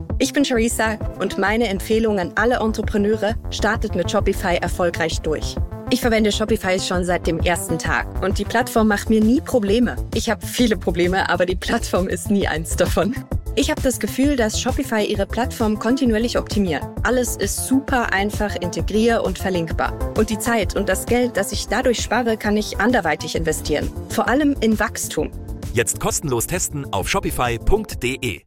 Ich bin Charissa und meine Empfehlung an alle Entrepreneure: startet mit Shopify erfolgreich durch. Ich verwende Shopify schon seit dem ersten Tag und die Plattform macht mir nie Probleme. Ich habe viele Probleme, aber die Plattform ist nie eins davon. Ich habe das Gefühl, dass Shopify ihre Plattform kontinuierlich optimiert. Alles ist super einfach integrier- und verlinkbar. Und die Zeit und das Geld, das ich dadurch spare, kann ich anderweitig investieren. Vor allem in Wachstum. Jetzt kostenlos testen auf shopify.de.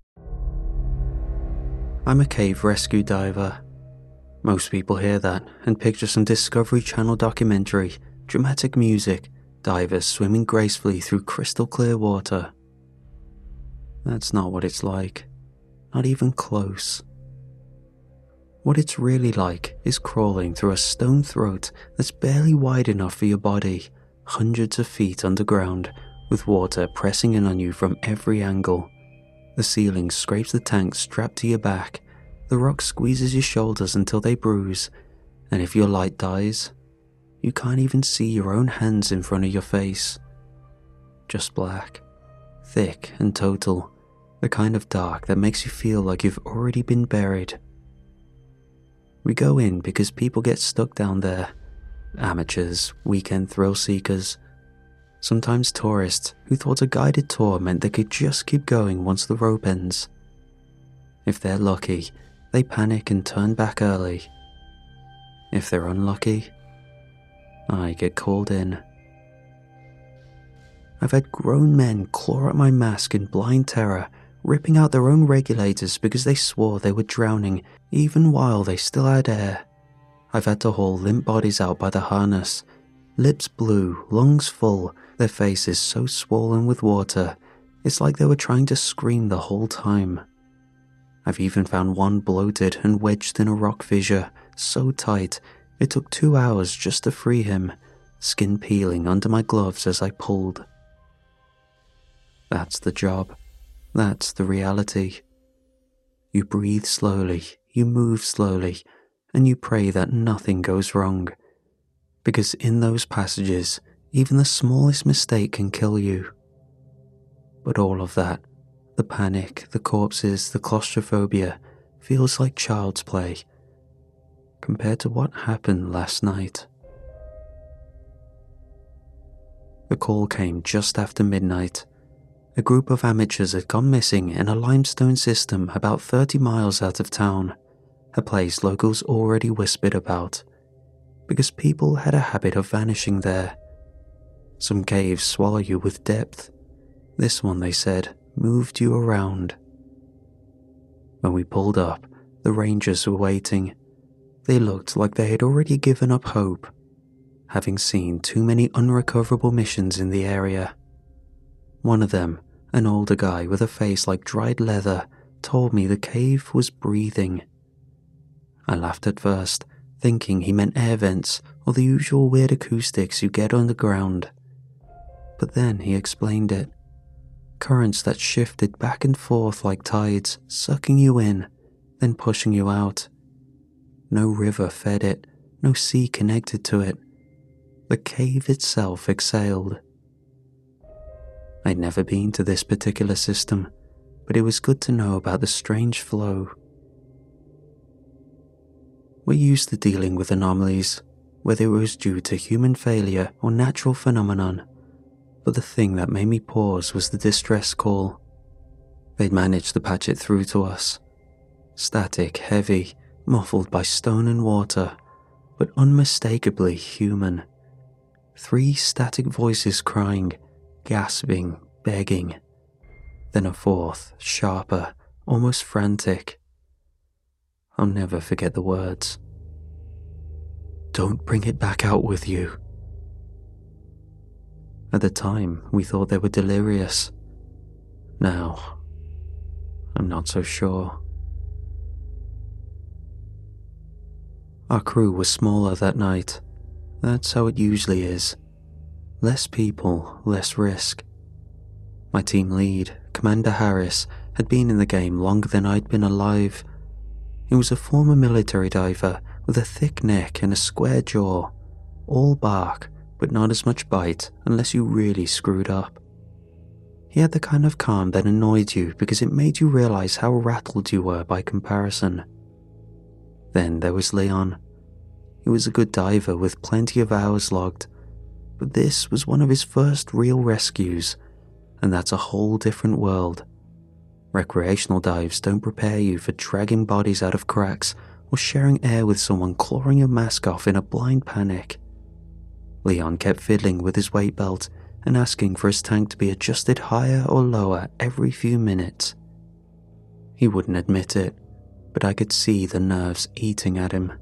I'm a cave rescue diver. Most people hear that and picture some Discovery Channel documentary, dramatic music, divers swimming gracefully through crystal clear water. That's not what it's like. Not even close. What it's really like is crawling through a stone throat that's barely wide enough for your body, hundreds of feet underground, with water pressing in on you from every angle. The ceiling scrapes the tank strapped to your back, the rock squeezes your shoulders until they bruise, and if your light dies, you can't even see your own hands in front of your face. Just black, thick and total, the kind of dark that makes you feel like you've already been buried. We go in because people get stuck down there. Amateurs, weekend thrill seekers, sometimes tourists who thought a guided tour meant they could just keep going once the rope ends. If they're lucky, they panic and turn back early. If they're unlucky, I get called in. I've had grown men claw at my mask in blind terror, ripping out their own regulators because they swore they were drowning even while they still had air. I've had to haul limp bodies out by the harness, lips blue, lungs full, their faces so swollen with water, it's like they were trying to scream the whole time. I've even found one bloated and wedged in a rock fissure, so tight it took 2 hours just to free him, skin peeling under my gloves as I pulled. That's the job. That's the reality. You breathe slowly, you move slowly, and you pray that nothing goes wrong. Because in those passages, even the smallest mistake can kill you. But all of that, the panic, the corpses, the claustrophobia, feels like child's play compared to what happened last night. The call came just after midnight. A group of amateurs had gone missing in a limestone system about 30 miles out of town, a place locals already whispered about, because people had a habit of vanishing there. Some caves swallow you with depth. This one, they said, moved you around. When we pulled up, the rangers were waiting. They looked like they had already given up hope, having seen too many unrecoverable missions in the area. One of them, an older guy with a face like dried leather, told me the cave was breathing. I laughed at first, thinking he meant air vents or the usual weird acoustics you get underground. But then he explained it. Currents that shifted back and forth like tides, sucking you in, then pushing you out. No river fed it, no sea connected to it. The cave itself exhaled. I'd never been to this particular system, but it was good to know about the strange flow. We're used to dealing with anomalies, whether it was due to human failure or natural phenomenon, but the thing that made me pause was the distress call. They'd managed to patch it through to us. Static, heavy, muffled by stone and water, but unmistakably human. 3 static voices crying, gasping, begging. Then a 4th, sharper, almost frantic. I'll never forget the words. "Don't bring it back out with you." At the time, we thought they were delirious. Now, I'm not so sure. Our crew was smaller that night. That's how it usually is. Less people, less risk. My team lead, Commander Harris, had been in the game longer than I'd been alive. He was a former military diver with a thick neck and a square jaw, all bark, but not as much bite unless you really screwed up. He had the kind of calm that annoyed you because it made you realize how rattled you were by comparison. Then there was Leon. He was a good diver with plenty of hours logged, but this was one of his first real rescues, and that's a whole different world. Recreational dives don't prepare you for dragging bodies out of cracks or sharing air with someone clawing your mask off in a blind panic. Leon kept fiddling with his weight belt and asking for his tank to be adjusted higher or lower every few minutes. He wouldn't admit it, but I could see the nerves eating at him.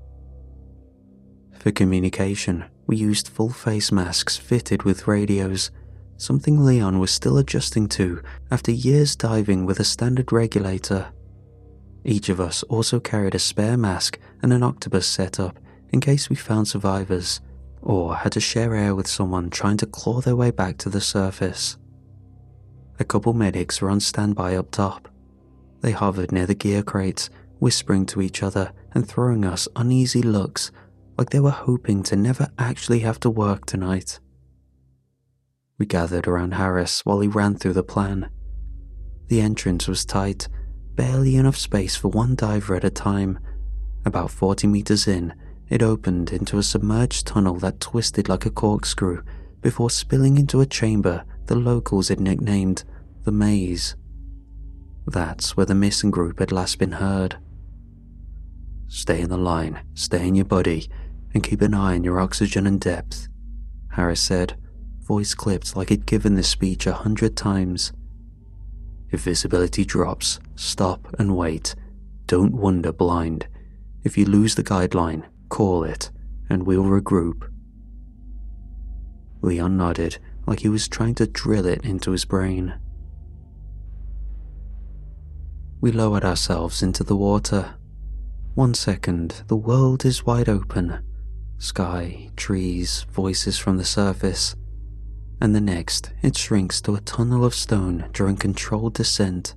For communication, we used full face masks fitted with radios, something Leon was still adjusting to after years diving with a standard regulator. Each of us also carried a spare mask and an octopus setup in case we found survivors, or had to share air with someone trying to claw their way back to the surface. A couple medics were on standby up top. They hovered near the gear crates, whispering to each other and throwing us uneasy looks like they were hoping to never actually have to work tonight. We gathered around Harris while he ran through the plan. The entrance was tight, barely enough space for one diver at a time. About 40 meters in, it opened into a submerged tunnel that twisted like a corkscrew before spilling into a chamber the locals had nicknamed the Maze. That's where the missing group had last been heard. "Stay in the line, stay in your buddy, and keep an eye on your oxygen and depth," Harris said, voice clipped like he'd given this speech 100 times. "If visibility drops, stop and wait. Don't wander blind. If you lose the guideline, call it, and we'll regroup." Leon nodded like he was trying to drill it into his brain. We lowered ourselves into the water. 1 second, the world is wide open. Sky, trees, voices from the surface. And the next, it shrinks to a tunnel of stone during controlled descent.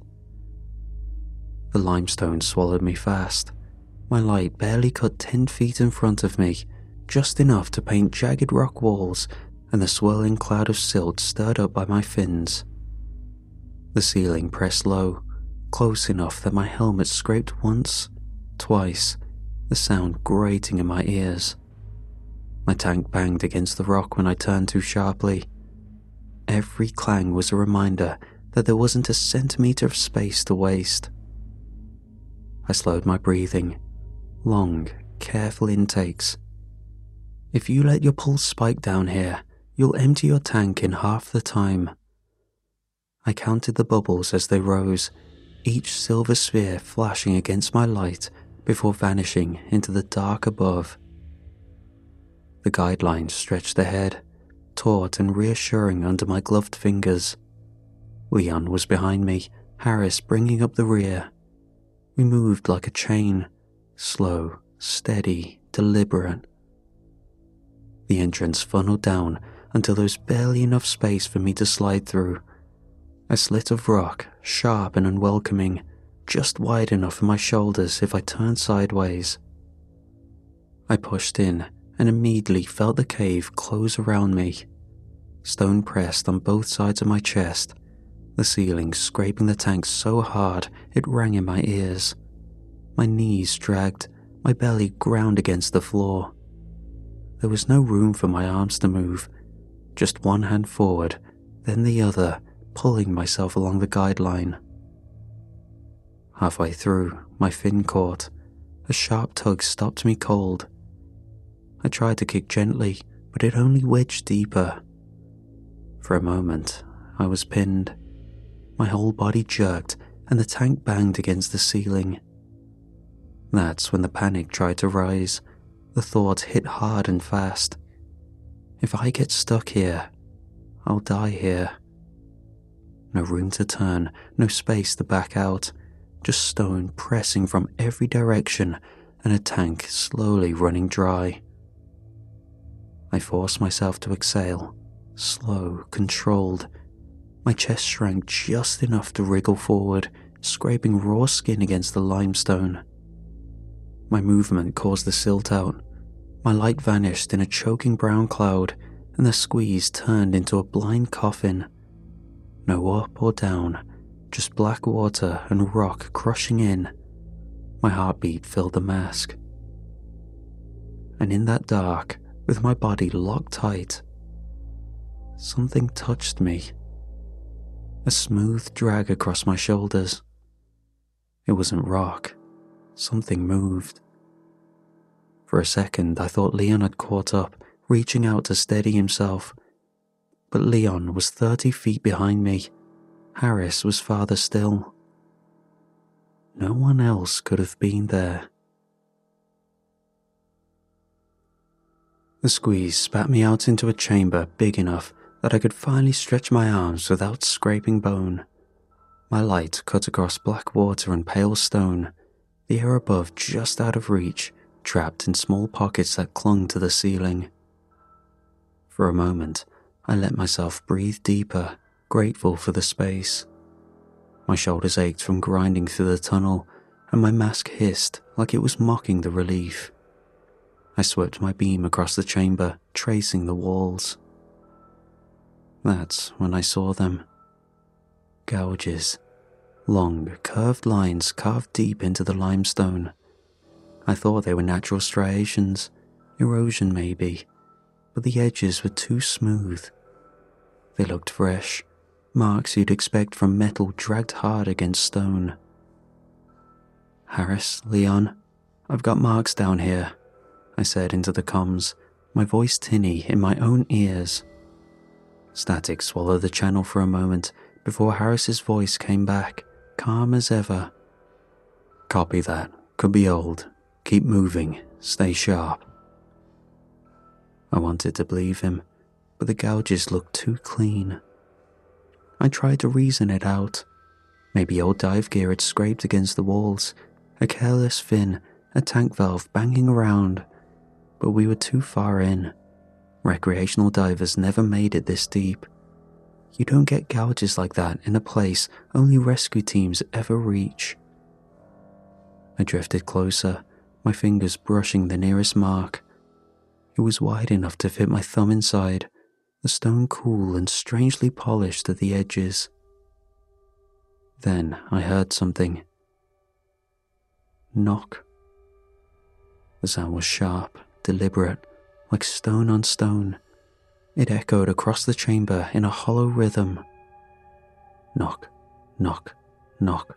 The limestone swallowed me fast. My light barely cut 10 feet in front of me, just enough to paint jagged rock walls and the swirling cloud of silt stirred up by my fins. The ceiling pressed low, close enough that my helmet scraped once, twice, the sound grating in my ears. My tank banged against the rock when I turned too sharply. Every clang was a reminder that there wasn't a centimeter of space to waste. I slowed my breathing. Long, careful intakes. If you let your pulse spike down here, you'll empty your tank in half the time. I counted the bubbles as they rose, each silver sphere flashing against my light before vanishing into the dark above. The guidelines stretched ahead, taut and reassuring under my gloved fingers. Leon was behind me, Harris bringing up the rear. We moved like a chain, slow, steady, deliberate. The entrance funneled down until there was barely enough space for me to slide through. A slit of rock, sharp and unwelcoming, just wide enough for my shoulders if I turned sideways. I pushed in and immediately felt the cave close around me. Stone pressed on both sides of my chest, the ceiling scraping the tank so hard it rang in my ears. My knees dragged, my belly ground against the floor. There was no room for my arms to move, just one hand forward, then the other, pulling myself along the guideline. Halfway through, my fin caught. A sharp tug stopped me cold. I tried to kick gently, but it only wedged deeper. For a moment, I was pinned. My whole body jerked, and the tank banged against the ceiling. That's when the panic tried to rise. The thought hit hard and fast. If I get stuck here, I'll die here. No room to turn, no space to back out, just stone pressing from every direction and a tank slowly running dry. I forced myself to exhale, slow, controlled. My chest shrank just enough to wriggle forward, scraping raw skin against the limestone. My movement caused the silt out. My light vanished in a choking brown cloud, and the squeeze turned into a blind coffin. No up or down, just black water and rock crushing in. My heartbeat filled the mask. And in that dark, with my body locked tight, something touched me. A smooth drag across my shoulders. It wasn't rock. Something moved. For a second, I thought Leon had caught up, reaching out to steady himself. But Leon was 30 feet behind me. Harris was farther still. No one else could have been there. The squeeze spat me out into a chamber big enough that I could finally stretch my arms without scraping bone. My light cut across black water and pale stone, the air above just out of reach, trapped in small pockets that clung to the ceiling. For a moment, I let myself breathe deeper, grateful for the space. My shoulders ached from grinding through the tunnel, and my mask hissed like it was mocking the relief. I swept my beam across the chamber, tracing the walls. That's when I saw them. Gouges. Long, curved lines carved deep into the limestone. I thought they were natural striations, erosion maybe, but the edges were too smooth. They looked fresh, marks you'd expect from metal dragged hard against stone. Harris, Leon, I've got marks down here, I said into the comms, my voice tinny in my own ears. Static swallowed the channel for a moment before Harris's voice came back, calm as ever. Copy that. Could be old. Keep moving. Stay sharp. I wanted to believe him, but the gouges looked too clean. I tried to reason it out. Maybe old dive gear had scraped against the walls, a careless fin, a tank valve banging around, but we were too far in. Recreational divers never made it this deep. You don't get gouges like that in a place only rescue teams ever reach. I drifted closer, my fingers brushing the nearest mark. It was wide enough to fit my thumb inside, the stone cool and strangely polished at the edges. Then I heard something. Knock. The sound was sharp, deliberate, like stone on stone. It echoed across the chamber in a hollow rhythm. Knock, knock, knock.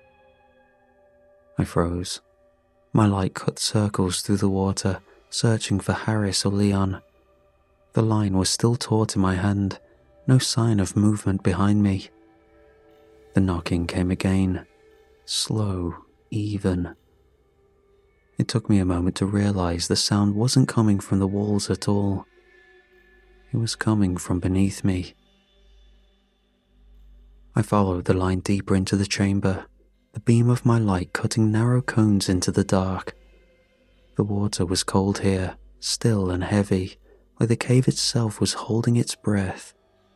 I froze. My light cut circles through the water, searching for Harris or Leon. The line was still taut in my hand, no sign of movement behind me. The knocking came again, slow, even. It took me a moment to realize the sound wasn't coming from the walls at all. It was coming from beneath me. I followed the line deeper into the chamber, the beam of my light cutting narrow cones into the dark. The water was cold here, still and heavy, like the cave itself was holding its breath.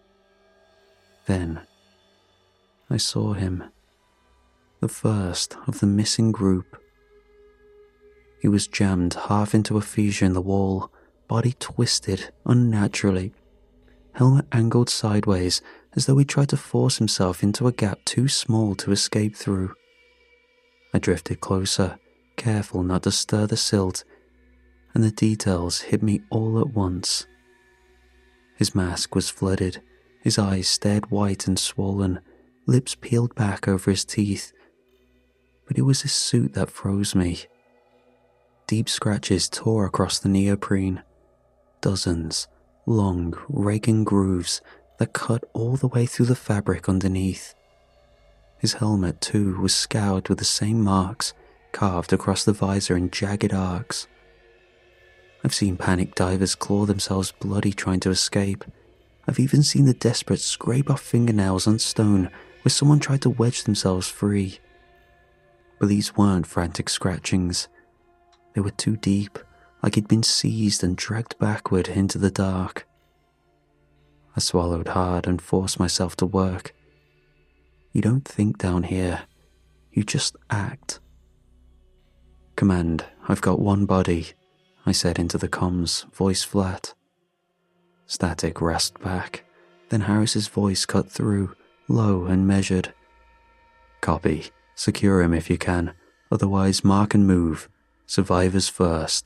Then, I saw him, the first of the missing group. He was jammed half into a fissure in the wall, body twisted unnaturally, helmet angled sideways as though he tried to force himself into a gap too small to escape through. I drifted closer, careful not to stir the silt, and the details hit me all at once. His mask was flooded, his eyes stared white and swollen, lips peeled back over his teeth. But it was his suit that froze me. Deep scratches tore across the neoprene. Dozens, long, raking grooves that cut all the way through the fabric underneath. His helmet, too, was scoured with the same marks, carved across the visor in jagged arcs. I've seen panicked divers claw themselves bloody trying to escape. I've even seen the desperate scrape off fingernails on stone where someone tried to wedge themselves free. But these weren't frantic scratchings. They were too deep, like he'd been seized and dragged backward into the dark. I swallowed hard and forced myself to work. You don't think down here. You just act. Command, I've got one body, I said into the comms, voice flat. Static rasped back. Then Harris's voice cut through, low and measured. "Copy. Secure him if you can. Otherwise, mark and move. Survivors first."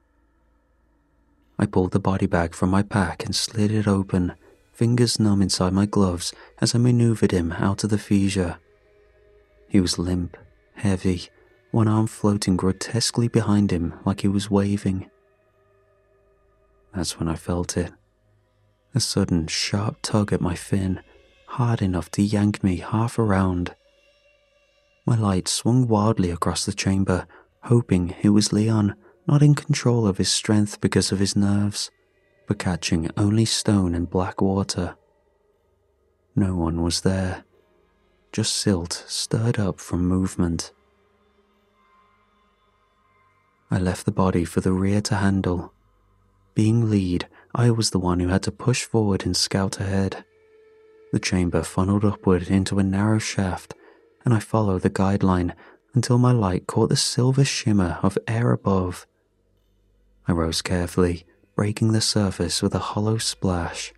I pulled the body bag from my pack and slid it open, fingers numb inside my gloves as I maneuvered him out of the fissure. He was limp, heavy, one arm floating grotesquely behind him like he was waving. That's when I felt it. A sudden, sharp tug at my fin, hard enough to yank me half around. My light swung wildly across the chamber, hoping it was Leon, not in control of his strength because of his nerves, but catching only stone and black water. No one was there, just silt stirred up from movement. I left the body for the rear to handle. Being lead, I was the one who had to push forward and scout ahead. The chamber funneled upward into a narrow shaft, and I followed the guideline until my light caught the silver shimmer of air above. I rose carefully, breaking the surface with a hollow splash.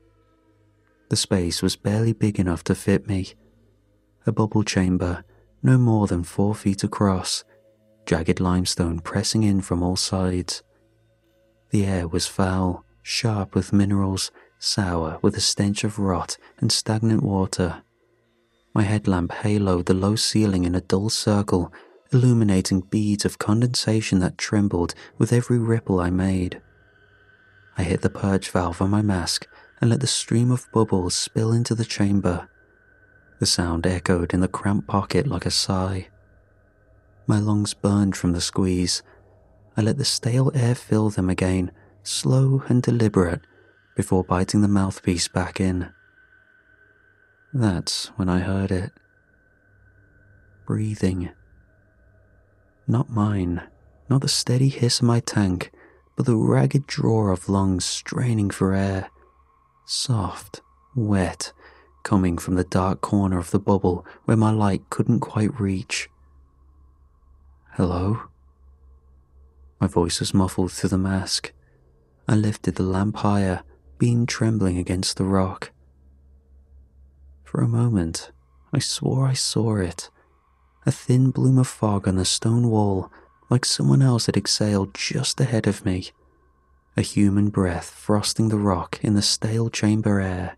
The space was barely big enough to fit me. A bubble chamber, no more than 4 feet across, jagged limestone pressing in from all sides. The air was foul, sharp with minerals, sour with a stench of rot and stagnant water. My headlamp haloed the low ceiling in a dull circle, illuminating beads of condensation that trembled with every ripple I made. I hit the purge valve on my mask and let the stream of bubbles spill into the chamber. The sound echoed in the cramped pocket like a sigh. My lungs burned from the squeeze. I let the stale air fill them again, slow and deliberate, before biting the mouthpiece back in. That's when I heard it. Breathing. Not mine, not the steady hiss of my tank, but the ragged draw of lungs straining for air. Soft, wet, coming from the dark corner of the bubble where my light couldn't quite reach. "Hello?" My voice was muffled through the mask. I lifted the lamp higher, beam trembling against the rock. For a moment, I swore I saw it. A thin bloom of fog on the stone wall, like someone else had exhaled just ahead of me. A human breath frosting the rock in the stale chamber air.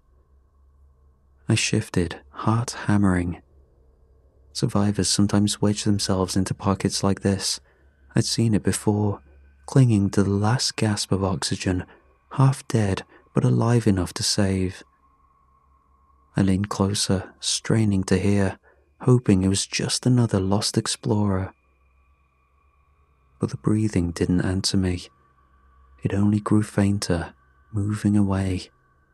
I shifted, heart hammering. Survivors sometimes wedge themselves into pockets like this. I'd seen it before, clinging to the last gasp of oxygen, half dead but alive enough to save. I leaned closer, straining to hear, hoping it was just another lost explorer. But the breathing didn't answer me. It only grew fainter, moving away.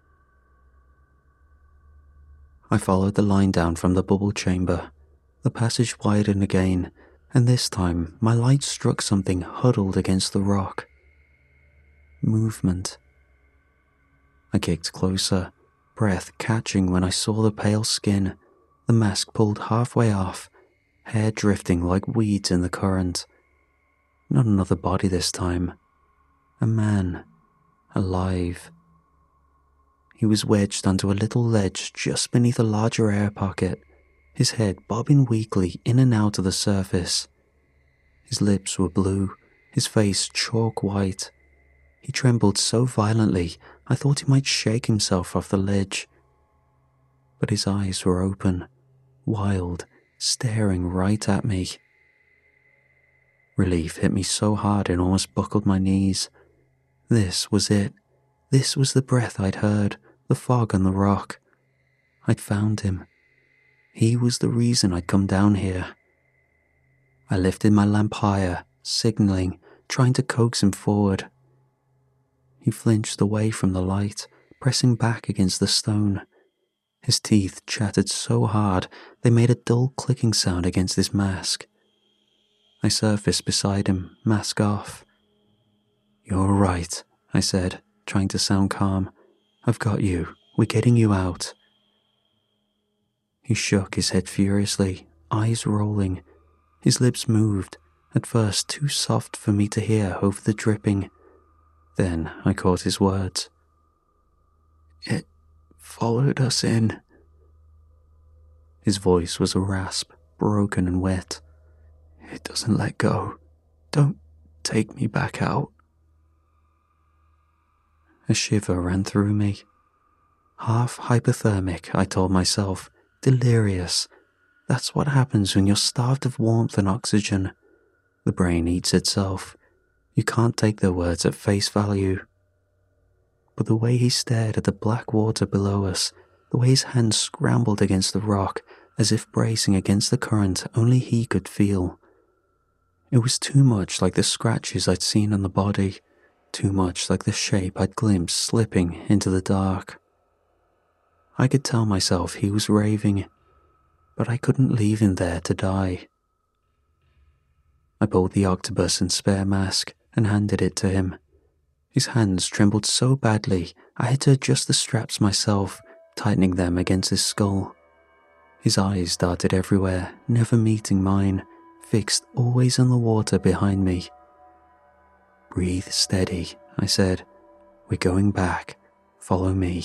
I followed the line down from the bubble chamber. The passage widened again, and this time my light struck something huddled against the rock. Movement. I kicked closer, breath catching when I saw the pale skin, the mask pulled halfway off, hair drifting like weeds in the current. Not another body this time. A man, alive. He was wedged onto a little ledge just beneath a larger air pocket, his head bobbing weakly in and out of the surface. His lips were blue, his face chalk white. He trembled so violently I thought he might shake himself off the ledge. But his eyes were open, wild, staring right at me. Relief hit me so hard it almost buckled my knees. This was it. This was the breath I'd heard, the fog on the rock. I'd found him. He was the reason I'd come down here. I lifted my lamp higher, signaling, trying to coax him forward. He flinched away from the light, pressing back against the stone. His teeth chattered so hard they made a dull clicking sound against his mask. I surfaced beside him, mask off. "You're right," I said, trying to sound calm. "I've got you. We're getting you out." He shook his head furiously, eyes rolling. His lips moved, at first too soft for me to hear over the dripping. Then I caught his words. "It followed us in." His voice was a rasp, broken and wet. "It doesn't let go. Don't take me back out." A shiver ran through me. Half hypothermic, I told myself. Delirious. That's what happens when you're starved of warmth and oxygen. The brain eats itself. You can't take their words at face value. But the way he stared at the black water below us, the way his hands scrambled against the rock, as if bracing against the current only he could feel. It was too much like the scratches I'd seen on the body, too much like the shape I'd glimpsed slipping into the dark. I could tell myself he was raving, but I couldn't leave him there to die. I pulled the octopus and spare mask and handed it to him. His hands trembled so badly I had to adjust the straps myself, tightening them against his skull. His eyes darted everywhere, never meeting mine, fixed always on the water behind me. "Breathe steady," I said. "We're going back. Follow me."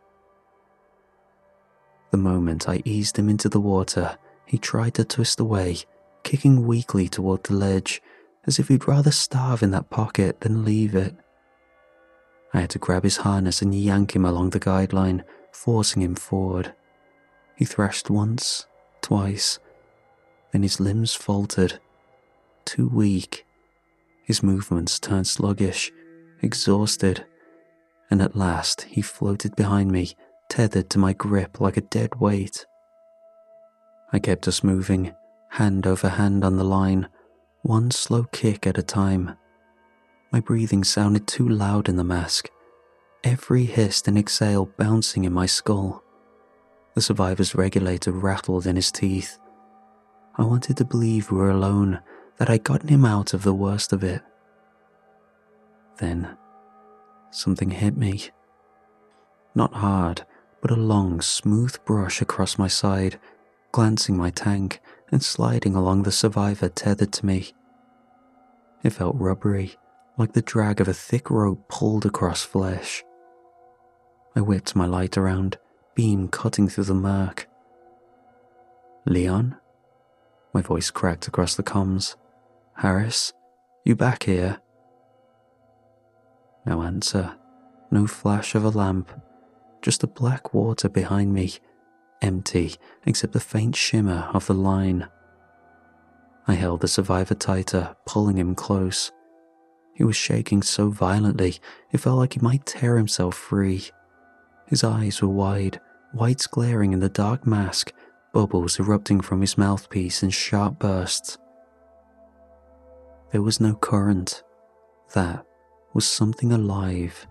The moment I eased him into the water, he tried to twist away, kicking weakly toward the ledge, as if he'd rather starve in that pocket than leave it. I had to grab his harness and yank him along the guideline, forcing him forward. He thrashed once, twice, then his limbs faltered. Too weak. His movements turned sluggish, exhausted, and at last he floated behind me, tethered to my grip like a dead weight. I kept us moving, hand over hand on the line, one slow kick at a time. My breathing sounded too loud in the mask, every hiss and exhale bouncing in my skull. The survivor's regulator rattled in his teeth. I wanted to believe we were alone, that I'd gotten him out of the worst of it. Then, something hit me. Not hard, but a long, smooth brush across my side, glancing my tank and sliding along the survivor tethered to me. It felt rubbery, like the drag of a thick rope pulled across flesh. I whipped my light around, beam cutting through the murk. "Leon?" My voice cracked across the comms. "Harris? You back here?" No answer, no flash of a lamp, just the black water behind me, empty except the faint shimmer of the line. I held the survivor tighter, pulling him close. He was shaking so violently it felt like he might tear himself free. His eyes were wide, whites glaring in the dark mask, bubbles erupting from his mouthpiece in sharp bursts. There was no current. That was something alive.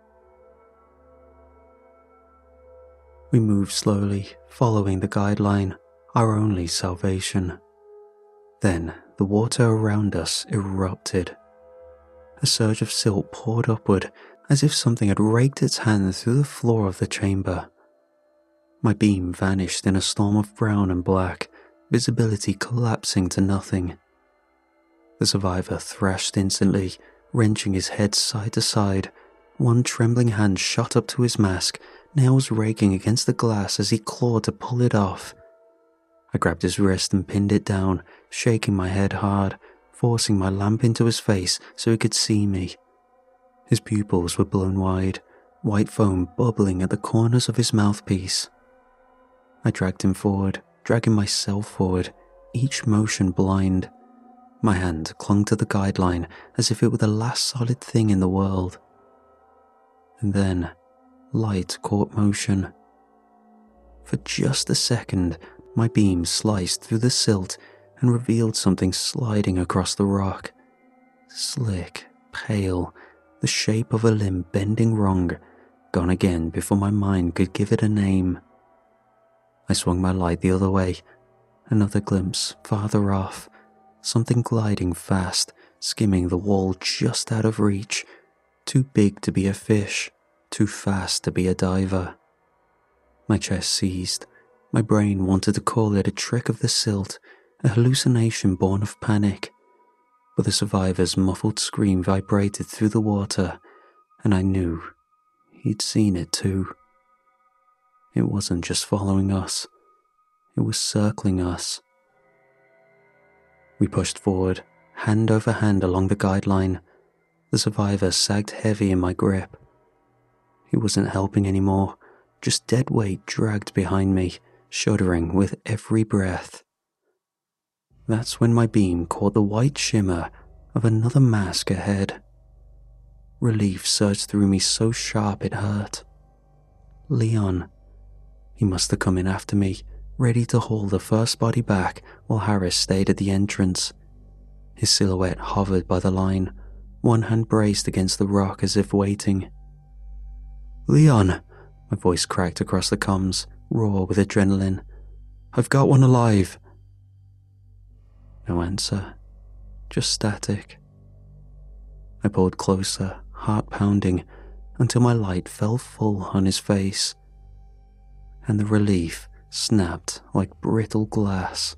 We moved slowly, following the guideline, our only salvation. Then the water around us erupted. A surge of silt poured upward, as if something had raked its hand through the floor of the chamber. My beam vanished in a storm of brown and black, visibility collapsing to nothing. The survivor thrashed instantly, wrenching his head side to side. One trembling hand shot up to his mask, nails raking against the glass as he clawed to pull it off. I grabbed his wrist and pinned it down, shaking my head hard, forcing my lamp into his face so he could see me. His pupils were blown wide, white foam bubbling at the corners of his mouthpiece. I dragged him forward, dragging myself forward, each motion blind. My hand clung to the guideline as if it were the last solid thing in the world. And then, light caught motion. For just a second, my beam sliced through the silt and revealed something sliding across the rock. Slick, pale, the shape of a limb bending wrong, gone again before my mind could give it a name. I swung my light the other way. Another glimpse, farther off, something gliding fast, skimming the wall just out of reach, too big to be a fish, too fast to be a diver. My chest seized. My brain wanted to call it a trick of the silt, a hallucination born of panic. But the survivor's muffled scream vibrated through the water, and I knew he'd seen it too. It wasn't just following us. It was circling us. We pushed forward, hand over hand along the guideline. The survivor sagged heavy in my grip. He wasn't helping anymore, just dead weight dragged behind me, shuddering with every breath. That's when my beam caught the white shimmer of another mask ahead. Relief surged through me so sharp it hurt. Leon. He must have come in after me, ready to haul the first body back while Harris stayed at the entrance. His silhouette hovered by the line, one hand braced against the rock as if waiting. "Leon," my voice cracked across the comms, raw with adrenaline. "I've got one alive." No answer, just static. I pulled closer, heart pounding, until my light fell full on his face, and the relief snapped like brittle glass.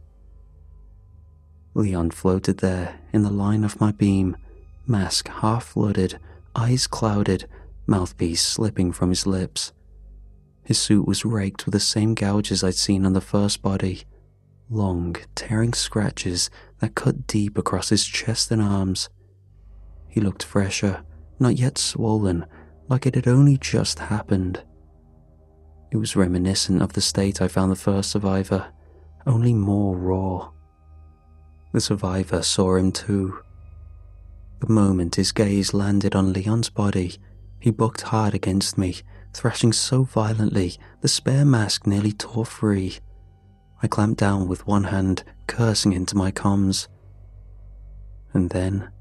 Leon floated there in the line of my beam, mask half-flooded, eyes clouded, mouthpiece slipping from his lips. His suit was raked with the same gouges I'd seen on the first body, long, tearing scratches that cut deep across his chest and arms. He looked fresher, not yet swollen, like it had only just happened. It was reminiscent of the state I found the first survivor, only more raw. The survivor saw him too. The moment his gaze landed on Leon's body, he bucked hard against me, thrashing so violently the spare mask nearly tore free. I clamped down with one hand, cursing into my comms. And then...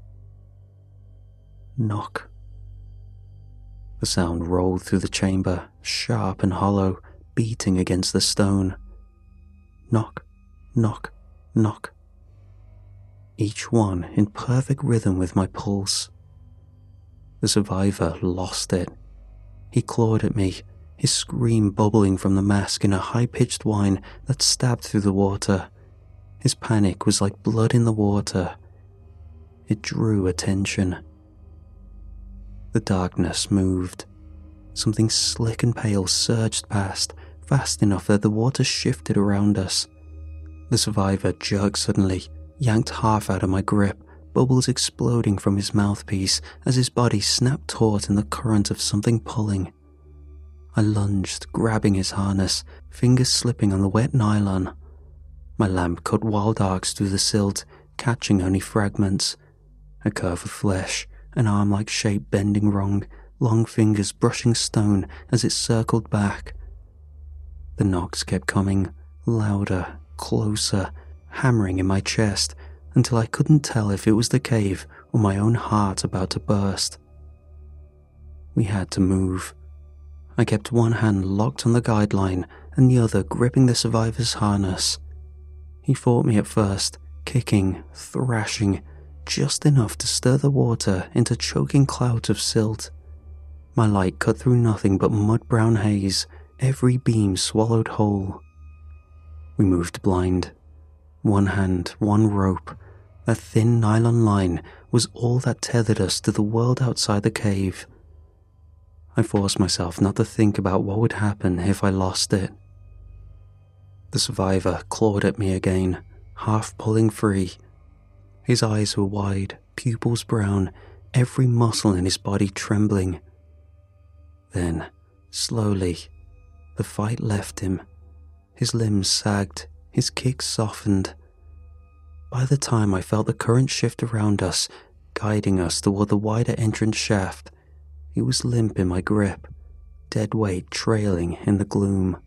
knock. The sound rolled through the chamber, sharp and hollow, beating against the stone. Knock, knock, knock. Each one in perfect rhythm with my pulse. The survivor lost it. He clawed at me, his scream bubbling from the mask in a high-pitched whine that stabbed through the water. His panic was like blood in the water. It drew attention. The darkness moved. Something slick and pale surged past, fast enough that the water shifted around us. The survivor jerked suddenly, yanked half out of my grip, bubbles exploding from his mouthpiece as his body snapped taut in the current of something pulling. I lunged, grabbing his harness, fingers slipping on the wet nylon. My lamp cut wild arcs through the silt, catching only fragments. A curve of flesh, an arm-like shape bending wrong, long fingers brushing stone as it circled back. The knocks kept coming, louder, closer, hammering in my chest, until I couldn't tell if it was the cave or my own heart about to burst. We had to move. I kept one hand locked on the guideline and the other gripping the survivor's harness. He fought me at first, kicking, thrashing, just enough to stir the water into choking clouds of silt. My light cut through nothing but mud-brown haze, every beam swallowed whole. We moved blind. One hand, one rope. That thin nylon line was all that tethered us to the world outside the cave. I forced myself not to think about what would happen if I lost it. The survivor clawed at me again, half pulling free. His eyes were wide, pupils brown, every muscle in his body trembling. Then, slowly, the fight left him. His limbs sagged, his kicks softened. By the time I felt the current shift around us, guiding us toward the wider entrance shaft, he was limp in my grip, dead weight trailing in the gloom.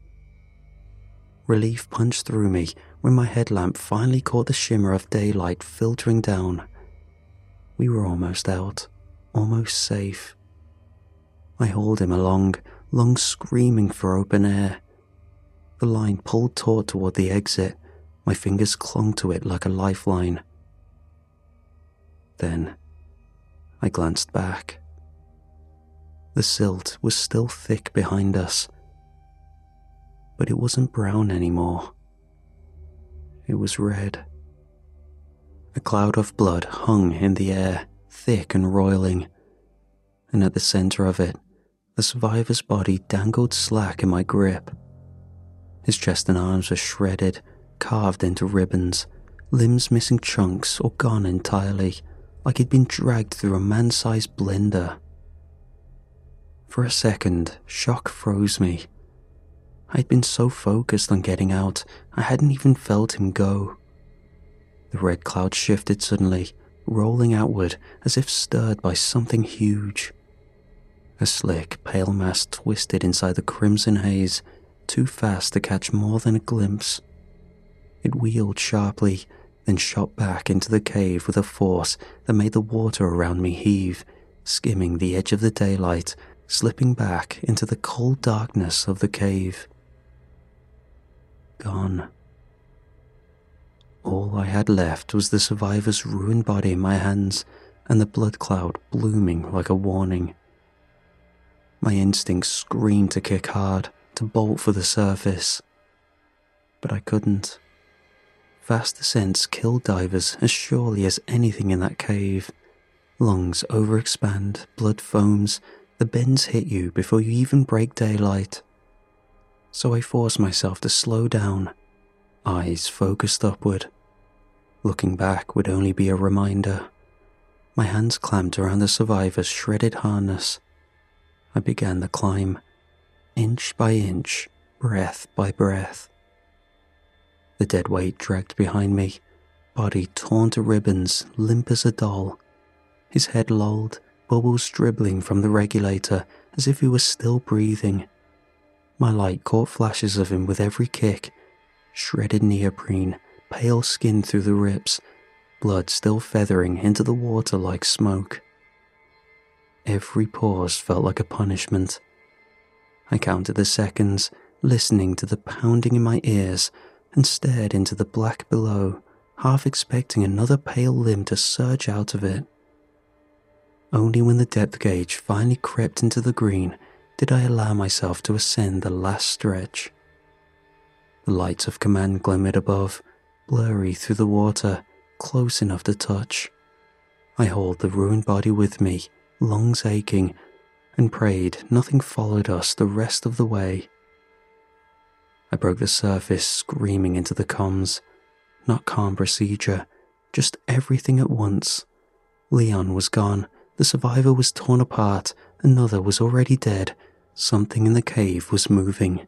Relief punched through me when my headlamp finally caught the shimmer of daylight filtering down. We were almost out, almost safe. I hauled him along, lungs screaming for open air. The line pulled taut toward the exit. My fingers clung to it like a lifeline. Then, I glanced back. The silt was still thick behind us, but it wasn't brown anymore. It was red. A cloud of blood hung in the air, thick and roiling, and at the center of it, the survivor's body dangled slack in my grip. His chest and arms were shredded, carved into ribbons, limbs missing chunks or gone entirely, like he'd been dragged through a man-sized blender. For a second, shock froze me. I'd been so focused on getting out, I hadn't even felt him go. The red cloud shifted suddenly, rolling outward as if stirred by something huge. A slick, pale mass twisted inside the crimson haze, too fast to catch more than a glimpse. It wheeled sharply, then shot back into the cave with a force that made the water around me heave, skimming the edge of the daylight, slipping back into the cold darkness of the cave. Gone. All I had left was the survivor's ruined body in my hands and the blood cloud blooming like a warning. My instincts screamed to kick hard, to bolt for the surface. But I couldn't. Fast ascents kill divers as surely as anything in that cave. Lungs overexpand, blood foams, the bends hit you before you even break daylight. So I forced myself to slow down, eyes focused upward. Looking back would only be a reminder. My hands clamped around the survivor's shredded harness. I began the climb, inch by inch, breath by breath. The dead weight dragged behind me, body torn to ribbons, limp as a doll. His head lolled, bubbles dribbling from the regulator as if he was still breathing. My light caught flashes of him with every kick. Shredded neoprene, pale skin through the rips, blood still feathering into the water like smoke. Every pause felt like a punishment. I counted the seconds, listening to the pounding in my ears, and stared into the black below, half expecting another pale limb to surge out of it. Only when the depth gauge finally crept into the green did I allow myself to ascend the last stretch. The lights of command glimmered above, blurry through the water, close enough to touch. I hauled the ruined body with me, lungs aching, and prayed nothing followed us the rest of the way. I broke the surface, screaming into the comms. Not calm procedure, just everything at once. Leon was gone, the survivor was torn apart, another was already dead, something in the cave was moving.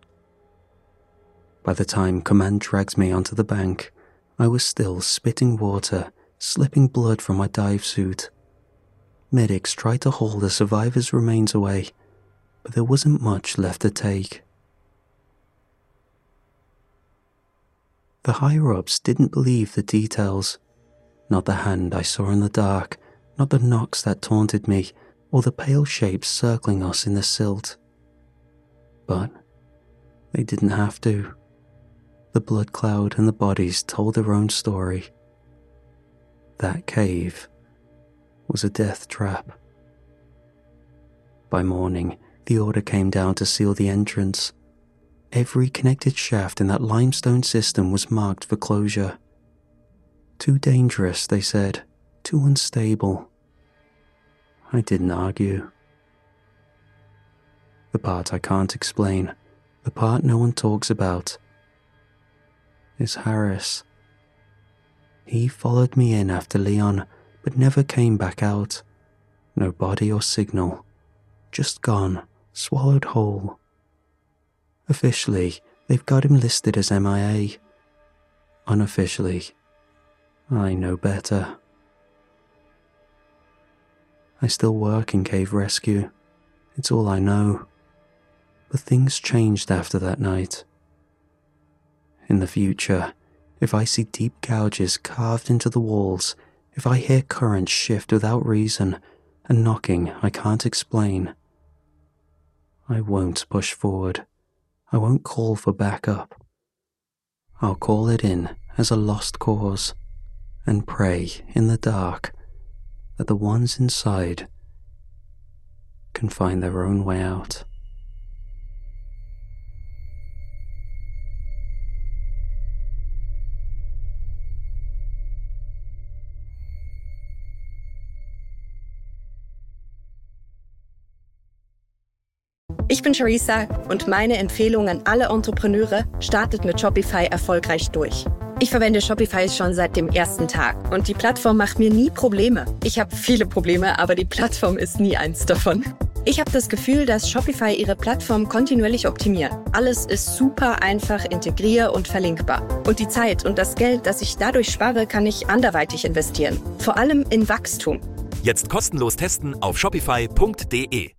By the time command dragged me onto the bank, I was still spitting water, slipping blood from my dive suit. Medics tried to haul the survivor's remains away, but there wasn't much left to take. The higher-ups didn't believe the details. Not the hand I saw in the dark, not the knocks that taunted me, or the pale shapes circling us in the silt. But they didn't have to. The blood cloud and the bodies told their own story. That cave was a death trap. By morning, the order came down to seal the entrance. Every connected shaft in that limestone system was marked for closure. Too dangerous, they said, too unstable. I didn't argue. The part I can't explain, the part no one talks about, is Harris. He followed me in after Leon, but never came back out. No body or signal. Just gone, swallowed whole. Officially, they've got him listed as MIA. Unofficially, I know better. I still work in cave rescue. It's all I know. But things changed after that night. In the future, if I see deep gouges carved into the walls, if I hear currents shift without reason, and knocking I can't explain, I won't push forward. I won't call for backup. I'll call it in as a lost cause and pray in the dark that the ones inside can find their own way out. Ich bin Charissa und meine Empfehlung an alle Entrepreneure: startet mit Shopify erfolgreich durch. Ich verwende Shopify schon seit dem ersten Tag und die Plattform macht mir nie Probleme. Ich habe viele Probleme, aber die Plattform ist nie eins davon. Ich habe das Gefühl, dass Shopify ihre Plattform kontinuierlich optimiert. Alles ist super einfach integrier- und verlinkbar. Und die Zeit und das Geld, das ich dadurch spare, kann ich anderweitig investieren. Vor allem in Wachstum. Jetzt kostenlos testen auf shopify.de.